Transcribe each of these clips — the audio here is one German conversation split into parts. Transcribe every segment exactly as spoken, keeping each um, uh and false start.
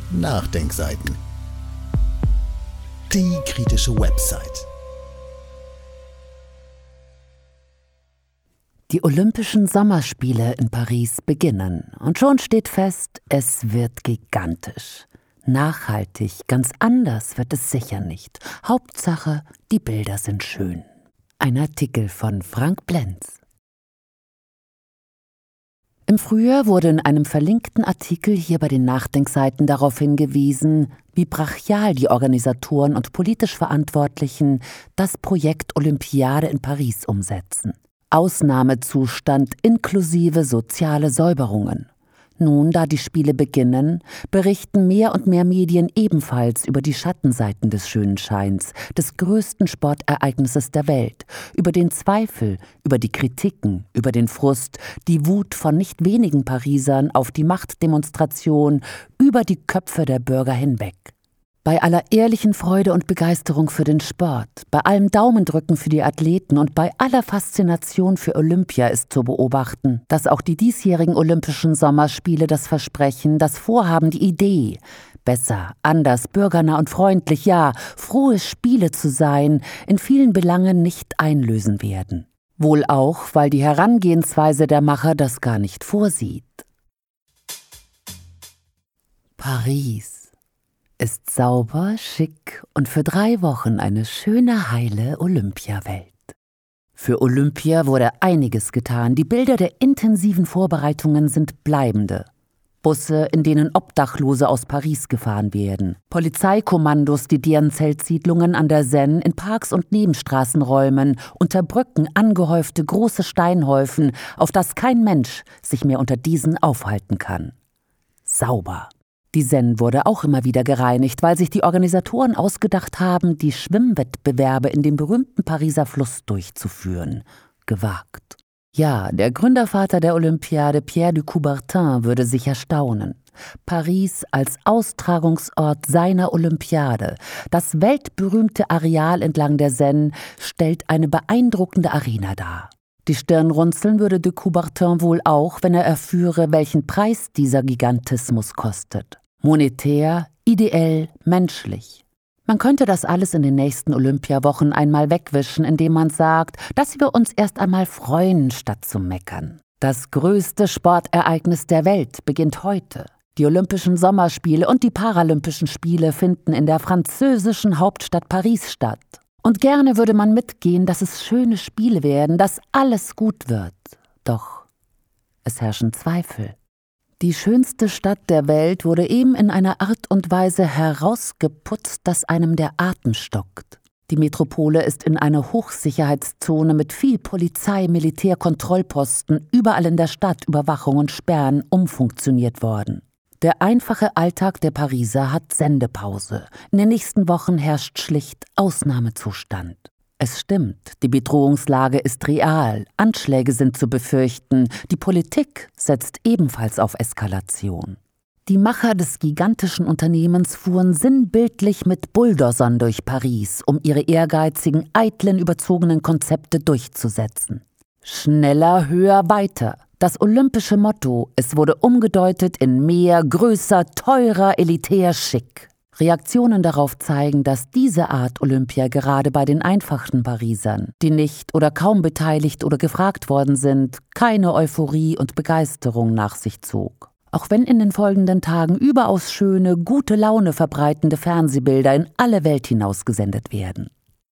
Nachdenkseiten. Die kritische Website. Die Olympischen Sommerspiele in Paris beginnen und schon steht fest, es wird gigantisch. Nachhaltig, ganz anders wird es sicher nicht. Hauptsache, die Bilder sind schön. Ein Artikel von Frank Blenz. Im Frühjahr wurde in einem verlinkten Artikel hier bei den Nachdenkseiten darauf hingewiesen, wie brachial die Organisatoren und politisch Verantwortlichen das Projekt Olympiade in Paris umsetzen. Ausnahmezustand inklusive soziale Säuberungen. Nun, da die Spiele beginnen, berichten mehr und mehr Medien ebenfalls über die Schattenseiten des schönen Scheins, des größten Sportereignisses der Welt, über den Zweifel, über die Kritiken, über den Frust, die Wut von nicht wenigen Parisern auf die Machtdemonstration, über die Köpfe der Bürger hinweg. Bei aller ehrlichen Freude und Begeisterung für den Sport, bei allem Daumendrücken für die Athleten und bei aller Faszination für Olympia ist zu beobachten, dass auch die diesjährigen Olympischen Sommerspiele das Versprechen, das Vorhaben, die Idee, besser, anders, bürgernah und freundlich, ja, frohe Spiele zu sein, in vielen Belangen nicht einlösen werden. Wohl auch, weil die Herangehensweise der Macher das gar nicht vorsieht. Paris ist sauber, schick und für drei Wochen eine schöne, heile Olympiawelt. Für Olympia wurde einiges getan. Die Bilder der intensiven Vorbereitungen sind bleibende. Busse, in denen Obdachlose aus Paris gefahren werden. Polizeikommandos, die deren Zeltsiedlungen an der Seine in Parks und Nebenstraßen räumen, unter Brücken angehäufte große Steinhäufen, auf das kein Mensch sich mehr unter diesen aufhalten kann. Sauber. Die Seine wurde auch immer wieder gereinigt, weil sich die Organisatoren ausgedacht haben, die Schwimmwettbewerbe in dem berühmten Pariser Fluss durchzuführen. Gewagt. Ja, der Gründervater der Olympiade, Pierre de Coubertin, würde sicher staunen. Paris als Austragungsort seiner Olympiade, das weltberühmte Areal entlang der Seine, stellt eine beeindruckende Arena dar. Die Stirn runzeln würde de Coubertin wohl auch, wenn er erführe, welchen Preis dieser Gigantismus kostet. Monetär, ideell, menschlich. Man könnte das alles in den nächsten Olympiawochen einmal wegwischen, indem man sagt, dass wir uns erst einmal freuen, statt zu meckern. Das größte Sportereignis der Welt beginnt heute. Die Olympischen Sommerspiele und die Paralympischen Spiele finden in der französischen Hauptstadt Paris statt. Und gerne würde man mitgehen, dass es schöne Spiele werden, dass alles gut wird. Doch es herrschen Zweifel. Die schönste Stadt der Welt wurde eben in einer Art und Weise herausgeputzt, dass einem der Atem stockt. Die Metropole ist in eine Hochsicherheitszone mit viel Polizei, Militärkontrollposten, überall in der Stadt Überwachung und Sperren umfunktioniert worden. Der einfache Alltag der Pariser hat Sendepause. In den nächsten Wochen herrscht schlicht Ausnahmezustand. Es stimmt, die Bedrohungslage ist real, Anschläge sind zu befürchten, die Politik setzt ebenfalls auf Eskalation. Die Macher des gigantischen Unternehmens fuhren sinnbildlich mit Bulldozern durch Paris, um ihre ehrgeizigen, eitlen, überzogenen Konzepte durchzusetzen. Schneller, höher, weiter. Das olympische Motto, es wurde umgedeutet in mehr, größer, teurer, elitär, schick. Reaktionen darauf zeigen, dass diese Art Olympia gerade bei den einfachen Parisern, die nicht oder kaum beteiligt oder gefragt worden sind, keine Euphorie und Begeisterung nach sich zog. Auch wenn in den folgenden Tagen überaus schöne, gute Laune verbreitende Fernsehbilder in alle Welt hinaus gesendet werden.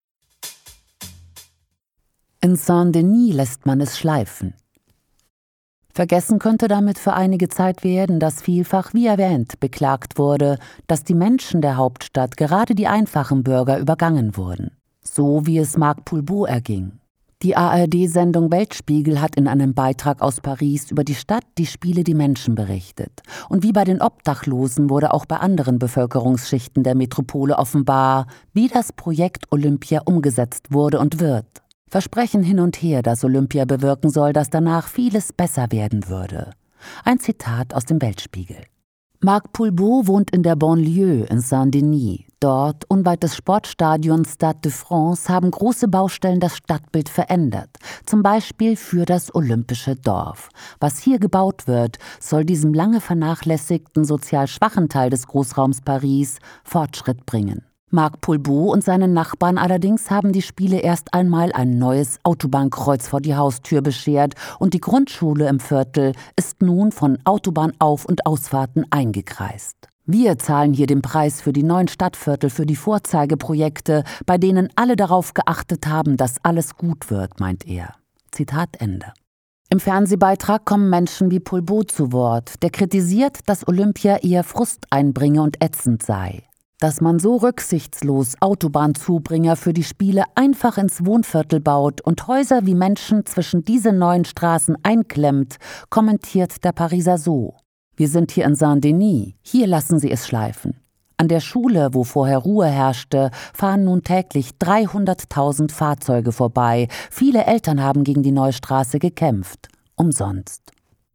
In Saint-Denis lässt man es schleifen. Vergessen könnte damit für einige Zeit werden, dass vielfach, wie erwähnt, beklagt wurde, dass die Menschen der Hauptstadt, gerade die einfachen Bürger, übergangen wurden. So wie es Marc Poulbeau erging. Die A R D-Sendung Weltspiegel hat in einem Beitrag aus Paris über die Stadt, die Spiele, die Menschen berichtet. Und wie bei den Obdachlosen wurde auch bei anderen Bevölkerungsschichten der Metropole offenbar, wie das Projekt Olympia umgesetzt wurde und wird. Versprechen hin und her, dass Olympia bewirken soll, dass danach vieles besser werden würde. Ein Zitat aus dem Weltspiegel. Marc Poulbeau wohnt in der Banlieue in Saint-Denis. Dort, unweit des Sportstadions Stade de France, haben große Baustellen das Stadtbild verändert. Zum Beispiel für das Olympische Dorf. Was hier gebaut wird, soll diesem lange vernachlässigten, sozial schwachen Teil des Großraums Paris Fortschritt bringen. Marc Poulbeau und seine Nachbarn allerdings haben die Spiele erst einmal ein neues Autobahnkreuz vor die Haustür beschert und die Grundschule im Viertel ist nun von Autobahnauf- und Ausfahrten eingekreist. Wir zahlen hier den Preis für die neuen Stadtviertel, für die Vorzeigeprojekte, bei denen alle darauf geachtet haben, dass alles gut wird, meint er. Zitat Ende. Im Fernsehbeitrag kommen Menschen wie Poulbeau zu Wort, der kritisiert, dass Olympia eher Frust einbringe und ätzend sei. Dass man so rücksichtslos Autobahnzubringer für die Spiele einfach ins Wohnviertel baut und Häuser wie Menschen zwischen diese neuen Straßen einklemmt, kommentiert der Pariser so. Wir sind hier in Saint-Denis, hier lassen sie es schleifen. An der Schule, wo vorher Ruhe herrschte, fahren nun täglich dreihunderttausend Fahrzeuge vorbei. Viele Eltern haben gegen die neue Straße gekämpft. Umsonst.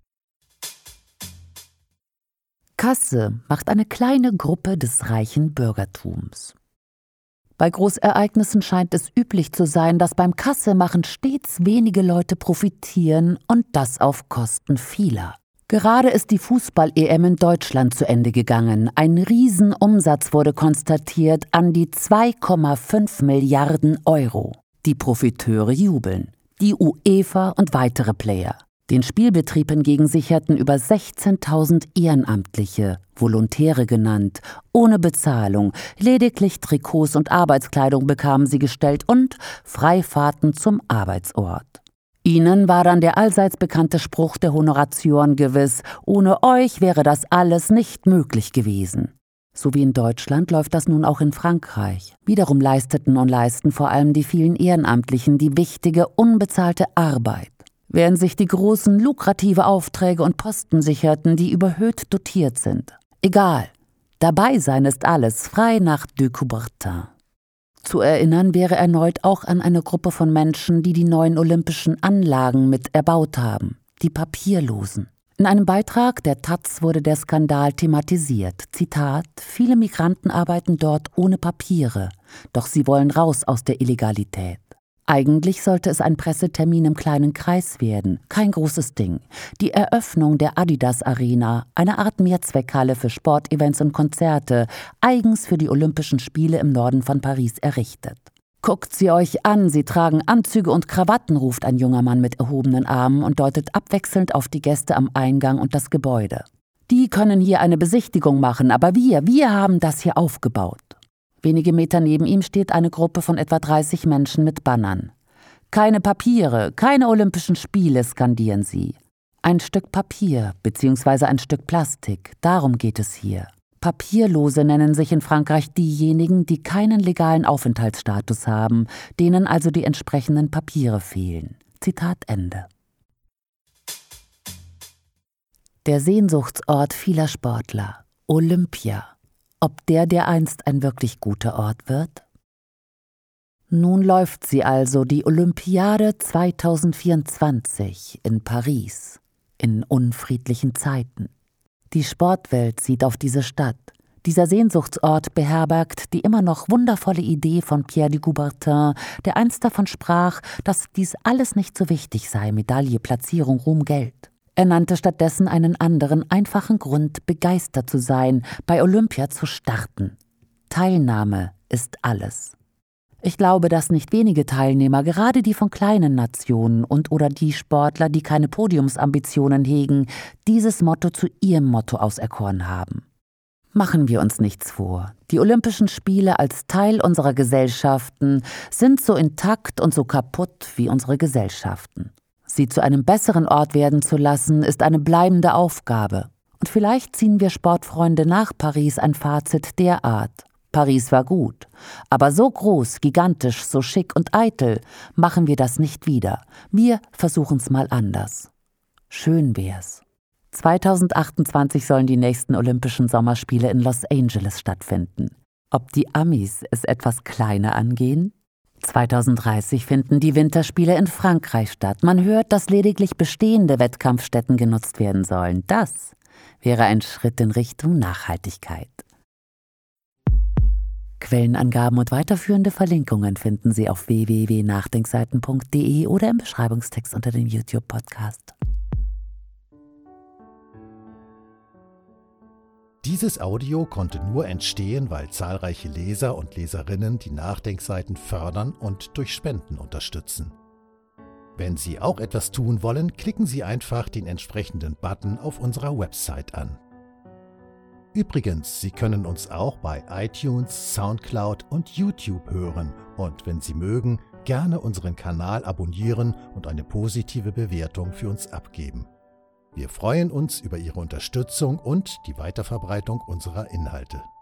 Kasse macht eine kleine Gruppe des reichen Bürgertums. Bei Großereignissen scheint es üblich zu sein, dass beim Kassemachen stets wenige Leute profitieren und das auf Kosten vieler. Gerade ist die Fußball-E M in Deutschland zu Ende gegangen. Ein Riesenumsatz wurde konstatiert an die zwei Komma fünf Milliarden Euro. Die Profiteure jubeln, die UEFA und weitere Player. Den Spielbetrieb hingegen sicherten über sechzehntausend Ehrenamtliche, Volontäre genannt, ohne Bezahlung, lediglich Trikots und Arbeitskleidung bekamen sie gestellt und Freifahrten zum Arbeitsort. Ihnen war dann der allseits bekannte Spruch der Honoratioren gewiss, ohne euch wäre das alles nicht möglich gewesen. So wie in Deutschland läuft das nun auch in Frankreich. Wiederum leisteten und leisten vor allem die vielen Ehrenamtlichen die wichtige, unbezahlte Arbeit. Während sich die großen, lukrative Aufträge und Posten sicherten, die überhöht dotiert sind. Egal, dabei sein ist alles, frei nach de Coubertin. Zu erinnern wäre erneut auch an eine Gruppe von Menschen, die die neuen olympischen Anlagen mit erbaut haben, die Papierlosen. In einem Beitrag der Taz wurde der Skandal thematisiert. Zitat: Viele Migranten arbeiten dort ohne Papiere, doch sie wollen raus aus der Illegalität. Eigentlich sollte es ein Pressetermin im kleinen Kreis werden, kein großes Ding. Die Eröffnung der Adidas Arena, eine Art Mehrzweckhalle für Sportevents und Konzerte, eigens für die Olympischen Spiele im Norden von Paris errichtet. »Guckt sie euch an, sie tragen Anzüge und Krawatten«, ruft ein junger Mann mit erhobenen Armen und deutet abwechselnd auf die Gäste am Eingang und das Gebäude. »Die können hier eine Besichtigung machen, aber wir, wir haben das hier aufgebaut.« Wenige Meter neben ihm steht eine Gruppe von etwa dreißig Menschen mit Bannern. »Keine Papiere, keine Olympischen Spiele«, skandieren sie. Ein Stück Papier bzw. ein Stück Plastik, darum geht es hier. Papierlose nennen sich in Frankreich diejenigen, die keinen legalen Aufenthaltsstatus haben, denen also die entsprechenden Papiere fehlen. Zitat Ende. Der Sehnsuchtsort vieler Sportler, Olympia. Ob der dereinst ein wirklich guter Ort wird? Nun läuft sie also, die Olympiade zweitausendvierundzwanzig in Paris, in unfriedlichen Zeiten. Die Sportwelt sieht auf diese Stadt. Dieser Sehnsuchtsort beherbergt die immer noch wundervolle Idee von Pierre de Coubertin, der einst davon sprach, dass dies alles nicht so wichtig sei, Medaille, Platzierung, Ruhm, Geld. Er nannte stattdessen einen anderen, einfachen Grund, begeistert zu sein, bei Olympia zu starten. Teilnahme ist alles. Ich glaube, dass nicht wenige Teilnehmer, gerade die von kleinen Nationen und oder die Sportler, die keine Podiumsambitionen hegen, dieses Motto zu ihrem Motto auserkoren haben. Machen wir uns nichts vor. Die Olympischen Spiele als Teil unserer Gesellschaften sind so intakt und so kaputt wie unsere Gesellschaften. Sie zu einem besseren Ort werden zu lassen, ist eine bleibende Aufgabe. Und vielleicht ziehen wir Sportfreunde nach Paris ein Fazit der Art. Paris war gut, aber so groß, gigantisch, so schick und eitel machen wir das nicht wieder. Wir versuchen's mal anders. Schön wär's. zweitausendachtundzwanzig sollen die nächsten Olympischen Sommerspiele in Los Angeles stattfinden. Ob die Amis es etwas kleiner angehen? zweitausenddreißig finden die Winterspiele in Frankreich statt. Man hört, dass lediglich bestehende Wettkampfstätten genutzt werden sollen. Das wäre ein Schritt in Richtung Nachhaltigkeit. Quellenangaben und weiterführende Verlinkungen finden Sie auf w w w punkt nachdenkseiten punkt d e oder im Beschreibungstext unter dem YouTube-Podcast. Dieses Audio konnte nur entstehen, weil zahlreiche Leser und Leserinnen die Nachdenkseiten fördern und durch Spenden unterstützen. Wenn Sie auch etwas tun wollen, klicken Sie einfach den entsprechenden Button auf unserer Website an. Übrigens, Sie können uns auch bei iTunes, Soundcloud und YouTube hören und wenn Sie mögen, gerne unseren Kanal abonnieren und eine positive Bewertung für uns abgeben. Wir freuen uns über Ihre Unterstützung und die Weiterverbreitung unserer Inhalte.